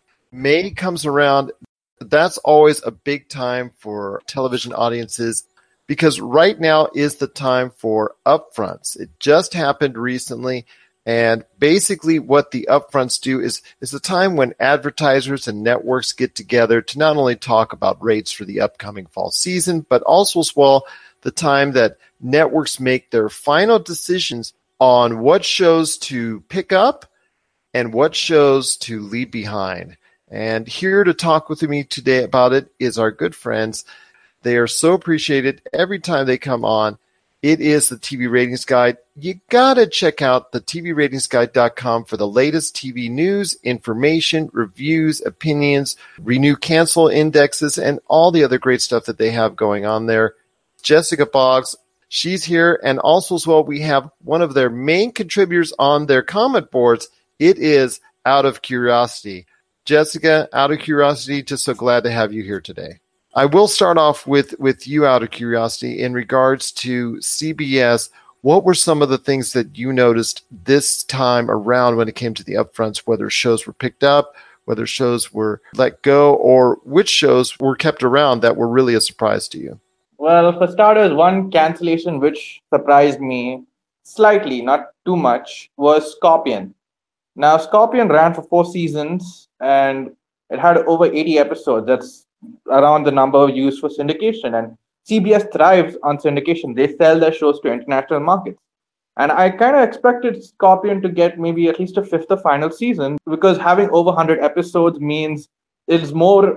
May comes around. That's always a big time for television audiences because right now is the time for upfronts. It just happened recently. And basically what the upfronts do is a time when advertisers and networks get together to not only talk about rates for the upcoming fall season, but also as well the time that networks make their final decisions on what shows to pick up and what shows to leave behind. And here to talk with me today about it is our good friends. They are so appreciated every time they come on. It is the TV Ratings Guide. You got to check out the TVRatingsGuide.com for the latest TV news, information, reviews, opinions, renew cancel indexes, and all the other great stuff that they have going on there. Jessica Boggs, she's here. And also as well, we have one of their main contributors on their comment boards. It is Out of Curiosity. Jessica, out of curiosity, just so glad to have you here today. I will start off with you out of curiosity in regards to CBS. What were some of the things that you noticed this time around when it came to the upfronts, whether shows were picked up, whether shows were let go, or which shows were kept around that were really a surprise to you? Well, for starters, one cancellation which surprised me slightly, not too much, was Scorpion. Now, Scorpion ran for 4 seasons and it had over 80 episodes. That's around the number used for syndication. And CBS thrives on syndication. They sell their shows to international markets. And I kind of expected Scorpion to get maybe at least a 5th or final season because having over 100 episodes means it's more,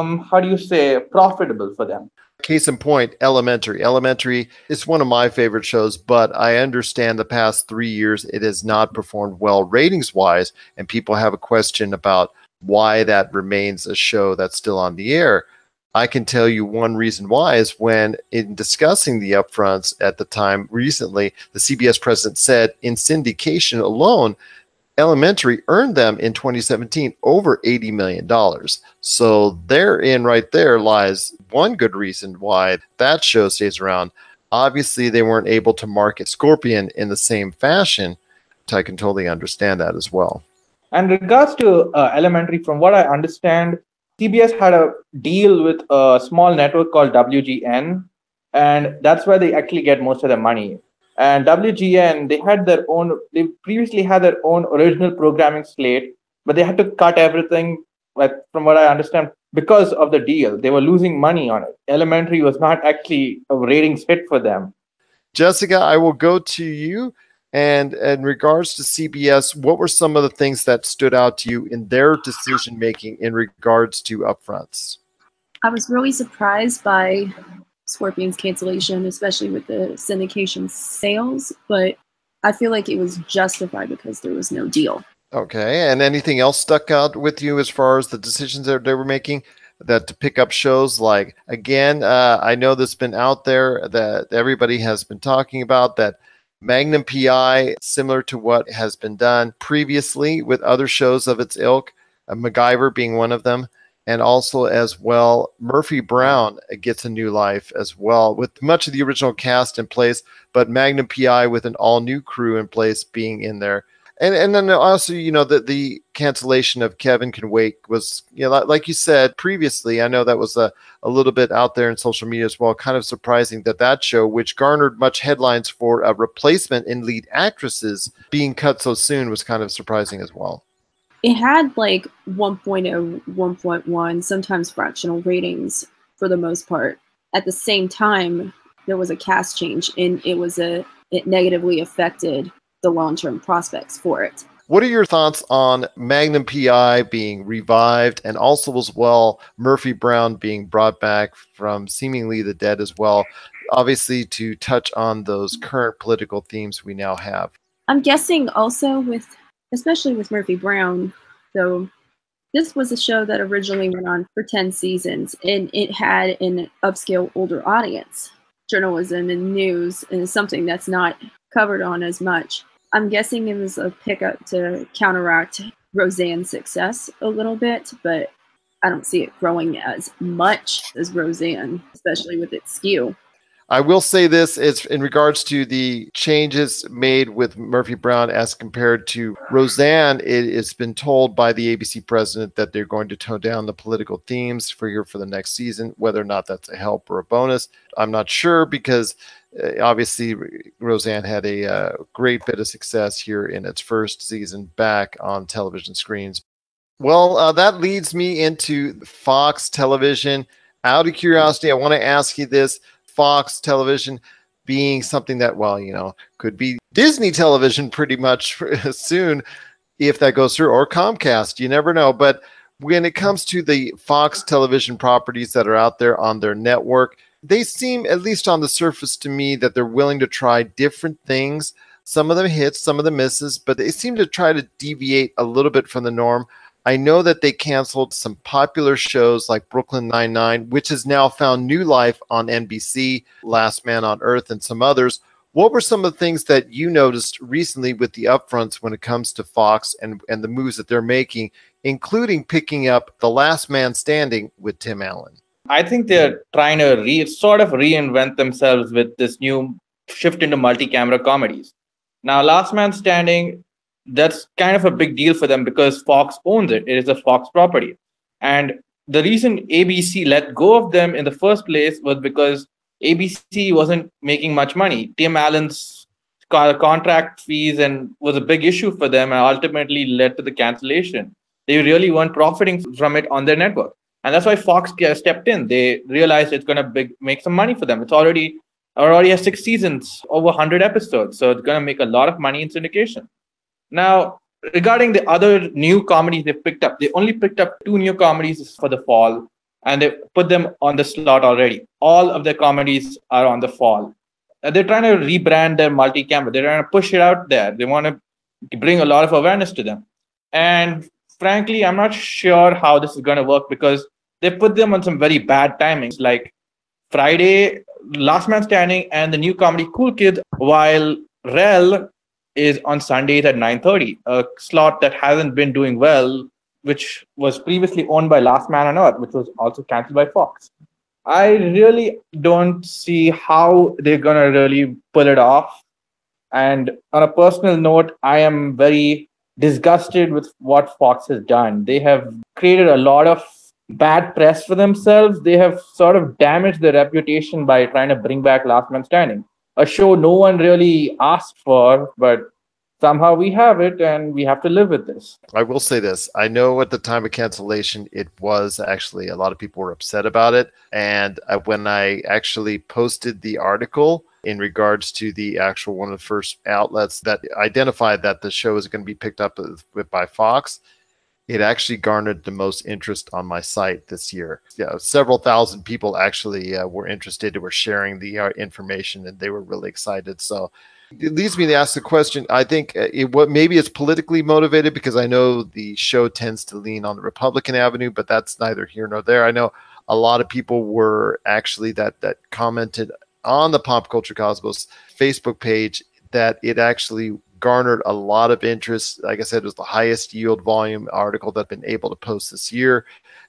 profitable for them. Case in point, Elementary. Elementary is one of my favorite shows, but I understand the past 3 years it has not performed well ratings-wise, and people have a question about why that remains a show that's still on the air. I can tell you one reason why is when in discussing the upfronts at the time recently, the CBS president said in syndication alone, Elementary earned them in 2017 over $80 million. So therein right there lies one good reason why that show stays around. Obviously, they weren't able to market Scorpion in the same fashion. I can totally understand that as well. And regards to Elementary, from what I understand, CBS had a deal with a small network called WGN, and that's where they actually get most of their money. And WGN, they previously had their own original programming slate, but they had to cut everything, from what I understand, because of the deal. They were losing money on it. Elementary was not actually a ratings hit for them. Jessica, I will go to you. And in regards to CBS, what were some of the things that stood out to you in their decision making in regards to upfronts? I was really surprised by Scorpion's cancellation, especially with the syndication sales, but I feel like it was justified because there was no deal. Okay, and anything else stuck out with you as far as the decisions that they were making? That to pick up shows like, again, I know that's been out there that everybody has been talking about, that Magnum PI, similar to what has been done previously with other shows of its ilk, MacGyver being one of them, and also as well, Murphy Brown gets a new life as well, with much of the original cast in place, but Magnum PI with an all-new crew in place being in there. And then also, the cancellation of Kevin Can Wait was, like you said previously, I know that was a little bit out there in social media as well, kind of surprising that show, which garnered much headlines for a replacement in lead actresses being cut so soon, was kind of surprising as well. It had like 1.0, 1.1, sometimes fractional ratings for the most part. At the same time, there was a cast change, and it negatively affected the long-term prospects for it. What are your thoughts on Magnum PI being revived, and also as well Murphy Brown being brought back from seemingly the dead as well, obviously to touch on those current political themes we now have? I'm guessing also especially with Murphy Brown, though, this was a show that originally went on for 10 seasons, and it had an upscale older audience. Journalism and news is something that's not covered on as much. I'm guessing it was a pickup to counteract Roseanne's success a little bit, but I don't see it growing as much as Roseanne, especially with its skew. I will say this, it's in regards to the changes made with Murphy Brown as compared to Roseanne. It's been told by the ABC president that they're going to tone down the political themes for the next season. Whether or not that's a help or a bonus, I'm not sure, because obviously Roseanne had a great bit of success here in its first season back on television screens. Well, that leads me into Fox Television. Out of curiosity, I want to ask you this. Fox Television being something that, could be Disney Television pretty much soon if that goes through, or Comcast, you never know. But when it comes to the Fox Television properties that are out there on their network, they seem, at least on the surface to me, that they're willing to try different things. Some of them hits, some of them misses, but they seem to try to deviate a little bit from the norm. I know that they canceled some popular shows like Brooklyn Nine-Nine, which has now found new life on NBC, Last Man on Earth, and some others. What were some of the things that you noticed recently with the upfronts when it comes to Fox and the moves that they're making, including picking up The Last Man Standing with Tim Allen? I think they're trying to sort of reinvent themselves with this new shift into multi-camera comedies. Now, Last Man Standing, that's kind of a big deal for them because Fox owns it. It is a Fox property. And the reason ABC let go of them in the first place was because ABC wasn't making much money. Tim Allen's contract fees and was a big issue for them and ultimately led to the cancellation. They really weren't profiting from it on their network. And that's why Fox stepped in. They realized it's going to make some money for them. It already has 6 seasons, over 100 episodes. So it's going to make a lot of money in syndication. Now, regarding the other new comedies they picked up, they only picked up 2 new comedies for the fall, and they put them on the slot already. All of their comedies are on the fall. They're trying to rebrand their multi-camera. They're trying to push it out there. They want to bring a lot of awareness to them. And frankly, I'm not sure how this is going to work because they put them on some very bad timings, like Friday, Last Man Standing, and the new comedy Cool Kids, while Rel is on Sundays at 9:30, a slot that hasn't been doing well, which was previously owned by Last Man on Earth, which was also cancelled by Fox. I really don't see how they're going to really pull it off. And on a personal note, I am very disgusted with what Fox has done. They have created a lot of bad press for themselves. They have sort of damaged their reputation by trying to bring back Last Man Standing, a show no one really asked for, but somehow we have it and we have to live with this. I will say this. I know at the time of cancellation, it was actually a lot of people were upset about it. And when I actually posted the article in regards to the actual one of the first outlets that identified that the show is going to be picked up by Fox, it actually garnered the most interest on my site this year. Yeah, several thousand people actually were interested, were sharing the information, and they were really excited. So it leads me to ask the question. I think maybe it's politically motivated, because I know the show tends to lean on the Republican avenue, but that's neither here nor there. I know a lot of people were actually that commented on the Pop Culture Cosmos Facebook page that it actually garnered a lot of interest. Like I said, it was the highest yield volume article that I've been able to post this year.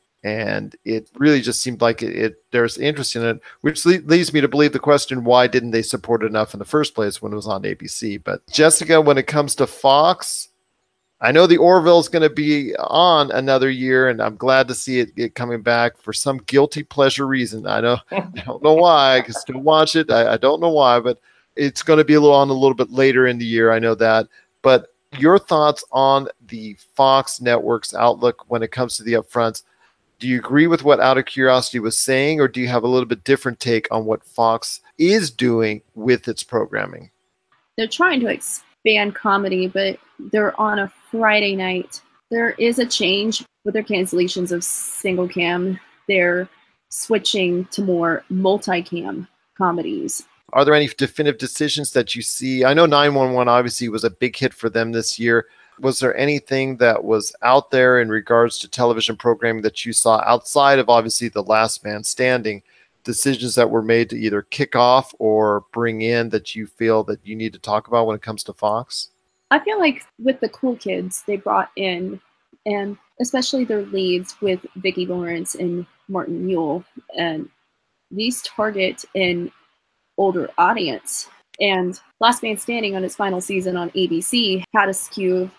And it really just seemed like there's interest in it, which leads me to believe the question, why didn't they support it enough in the first place when it was on ABC? But Jessica, when it comes to Fox, I know the Orville is going to be on another year, and I'm glad to see it coming back for some guilty pleasure reason. I don't know why. I can still watch it. I don't know why, but it's going to be a little bit later in the year. I know that. But your thoughts on the Fox network's outlook when it comes to the upfronts? Do you agree with what Out of Curiosity was saying, or do you have a little bit different take on what Fox is doing with its programming? They're trying to expand comedy, but they're on a Friday night. There is a change with their cancellations of single cam. They're switching to more multi-cam comedies. Are there any definitive decisions that you see? I know 911 obviously was a big hit for them this year. Was there anything that was out there in regards to television programming that you saw outside of obviously the Last Man Standing, decisions that were made to either kick off or bring in that you feel that you need to talk about when it comes to Fox? I feel like with the Cool Kids they brought in, and especially their leads with Vicki Lawrence and Martin Mull, and these target an older audience. And Last Man Standing on its final season on ABC had a skew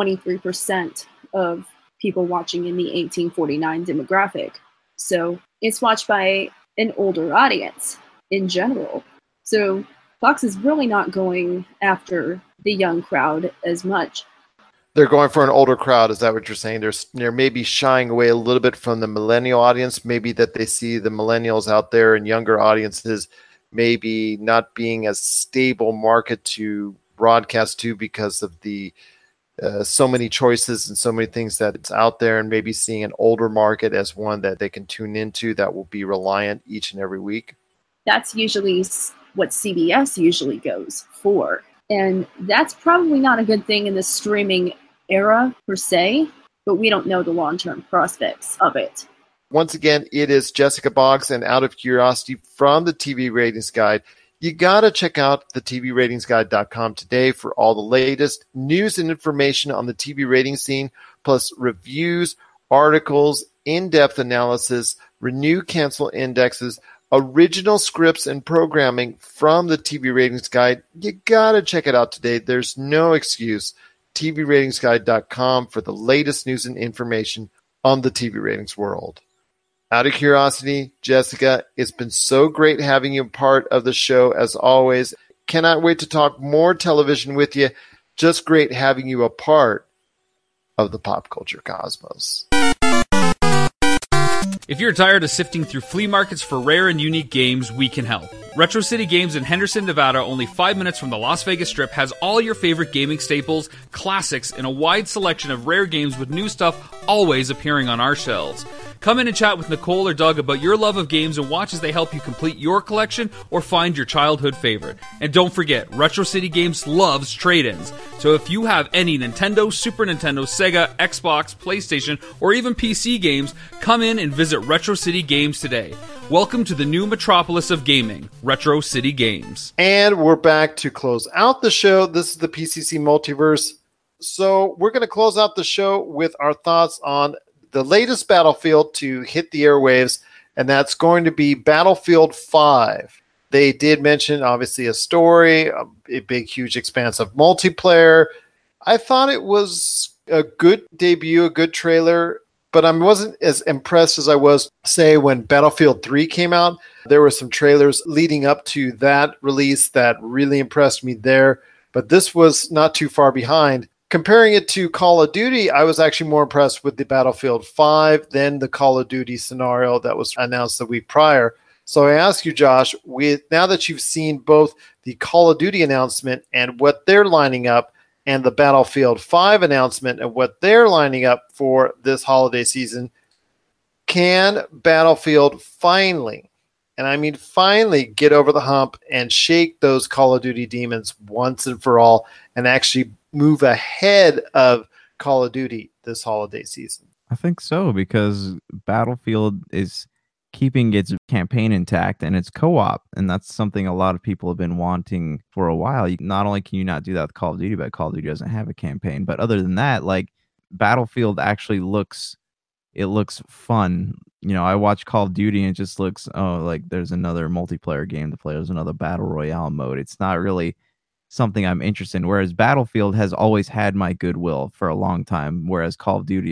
23% of people watching in the 1849 demographic. So it's watched by an older audience in general. So Fox is really not going after the young crowd as much. They're going for an older crowd. Is that what you're saying? They're maybe shying away a little bit from the millennial audience, maybe that they see the millennials out there and younger audiences maybe not being as stable market to broadcast to because of the so many choices and so many things that it's out there, and maybe seeing an older market as one that they can tune into that will be reliant each and every week. That's usually what CBS usually goes for. And that's probably not a good thing in the streaming era per se, but we don't know the long-term prospects of it. Once again, it is Jessica Boggs and Out of Curiosity from the TV Ratings Guide. You got to check out the TVRatingsGuide.com today for all the latest news and information on the TV rating scene, plus reviews, articles, in-depth analysis, renew cancel indexes, original scripts and programming from the TV Ratings Guide. You got to check it out today. There's no excuse. TVRatingsGuide.com for the latest news and information on the TV ratings world. Out of Curiosity, Jessica, it's been so great having you part of the show as always. Cannot wait to talk more television with you. Just great having you a part of the Pop Culture Cosmos. If you're tired of sifting through flea markets for rare and unique games, we can help. Retro City Games in Henderson, Nevada, only 5 minutes from the Las Vegas Strip, has all your favorite gaming staples, classics, and a wide selection of rare games with new stuff always appearing on our shelves. Come in and chat with Nicole or Doug about your love of games and watch as they help you complete your collection or find your childhood favorite. And don't forget, Retro City Games loves trade-ins. So if you have any Nintendo, Super Nintendo, Sega, Xbox, PlayStation, or even PC games, come in and visit Retro City Games today. Welcome to the new metropolis of gaming, Retro City Games. And we're back to close out the show. This is the PCC Multiverse. So we're going to close out the show with our thoughts on the latest Battlefield to hit the airwaves, and that's going to be Battlefield 5. They did mention, obviously, a story, a big, huge, expansive multiplayer. I thought it was a good debut, a good trailer, but I wasn't as impressed as I was, say, when Battlefield 3 came out. There were some trailers leading up to that release that really impressed me there, but this was not too far behind. Comparing it to Call of Duty, I was actually more impressed with the Battlefield 5 than the Call of Duty scenario that was announced the week prior. So I ask you, Josh, now that you've seen both the Call of Duty announcement and what they're lining up, and the Battlefield 5 announcement and what they're lining up for this holiday season, can Battlefield finally, and I mean finally, get over the hump and shake those Call of Duty demons once and for all and actually move ahead of Call of Duty this holiday season? I think so, because Battlefield is keeping its campaign intact and it's co-op, and that's something a lot of people have been wanting for a while. Not only can you not do that with Call of Duty, but Call of Duty doesn't have a campaign. But other than that, like, Battlefield actually looks fun. You know, I watch Call of Duty and it just looks, oh, like there's another multiplayer game to play. There's another battle royale mode. It's not really something I'm interested in. Whereas Battlefield has always had my goodwill for a long time. Whereas Call of Duty,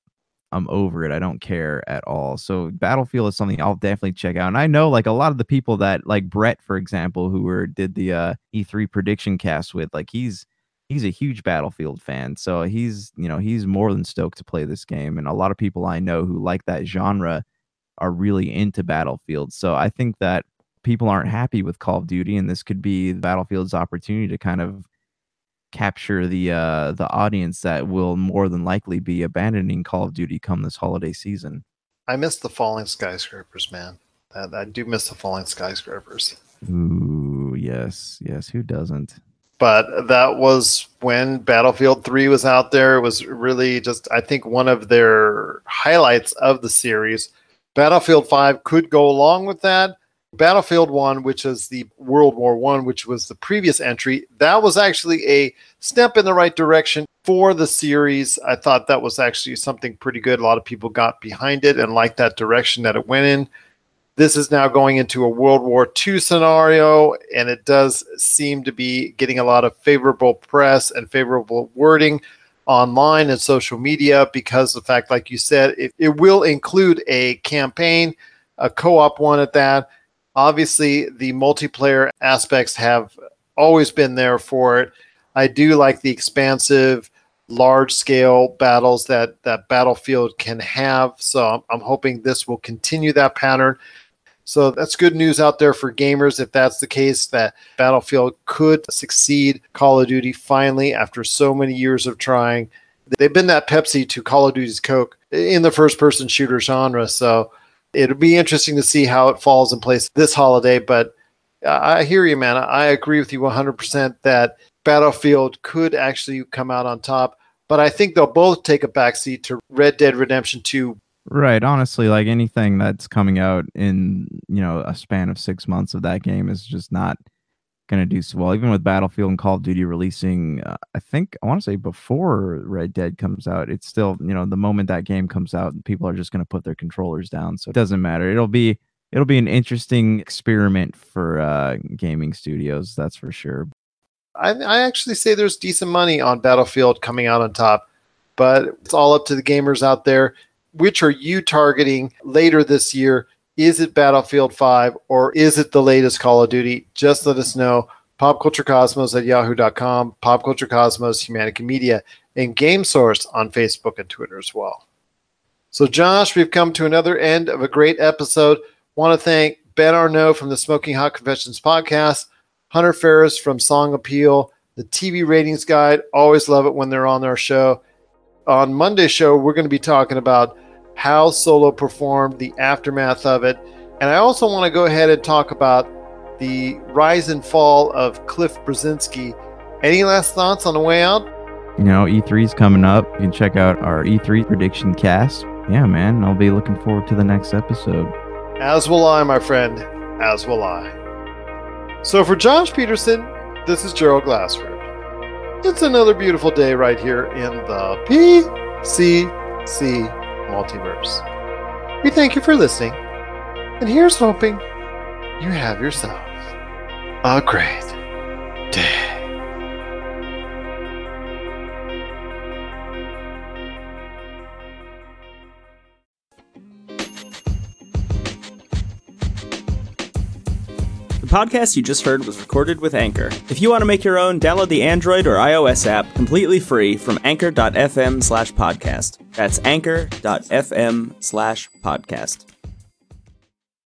I'm over it. I don't care at all. So Battlefield is something I'll definitely check out. And I know, like, a lot of the people that, like Brett, for example, who did the E3 prediction cast with, like, he's a huge Battlefield fan. So he's more than stoked to play this game. And a lot of people I know who like that genre are really into Battlefield. So I think that people aren't happy with Call of Duty, and this could be Battlefield's opportunity to kind of capture the audience that will more than likely be abandoning Call of Duty come this holiday season. I miss the falling skyscrapers, man. I do miss the falling skyscrapers. Ooh, yes. Who doesn't? But that was when Battlefield 3 was out there. It was really just, I think, one of their highlights of the series. Battlefield 5 could go along with that. Battlefield 1, which is the World War I, which was the previous entry, that was actually a step in the right direction for the series. I thought that was actually something pretty good. A lot of people got behind it and liked that direction that it went in. This is now going into a World War II scenario, and it does seem to be getting a lot of favorable press and favorable wording online and social media because of the fact, like you said, it will include a campaign, a co-op one at that. Obviously, the multiplayer aspects have always been there for it. I do like the expansive, large-scale battles that Battlefield can have, so I'm hoping this will continue that pattern. So that's good news out there for gamers if that's the case, that Battlefield could succeed Call of Duty finally after so many years of trying. They've been that Pepsi to Call of Duty's Coke in the first-person shooter genre, so it'll be interesting to see how it falls in place this holiday. But I hear you, man. I agree with you 100% that Battlefield could actually come out on top, but I think they'll both take a backseat to Red Dead Redemption 2. Right. Honestly, like anything that's coming out in, a span of 6 months of that game is just not going to do so well. Even with Battlefield and Call of Duty releasing, I want to say before Red Dead comes out, it's still, the moment that game comes out, people are just going to put their controllers down. So it doesn't matter. It'll be an interesting experiment for gaming studios. That's for sure. I actually say there's decent money on Battlefield coming out on top, but it's all up to the gamers out there. Which are you targeting later this year? Is it Battlefield 5 or is it the latest Call of Duty? Just let us know. PopCultureCosmos@yahoo.com, PopCultureCosmos, Humanity Media, and GameSource on Facebook and Twitter as well. So, Josh, we've come to another end of a great episode. Want to thank Ben Arnault from the Smoking Hot Confessions podcast, Hunter Ferris from Song Appeal, the TV Ratings Guide. Always love it when they're on our show. On Monday's show, we're going to be talking about how Solo performed, the aftermath of it. And I also want to go ahead and talk about the rise and fall of Cliff Brzezinski. Any last thoughts on the way out? You know, E3's coming up. You can check out our E3 prediction cast. Yeah, man, I'll be looking forward to the next episode. As will I, my friend. As will I. So for Josh Peterson, this is Gerald Glassford. It's another beautiful day right here in the PCC multiverse. We thank you for listening, and here's hoping you have yourself a great day. The podcast you just heard was recorded with Anchor. If you want to make your own, download the Android or iOS app completely free from anchor.fm/podcast. That's anchor.fm/podcast.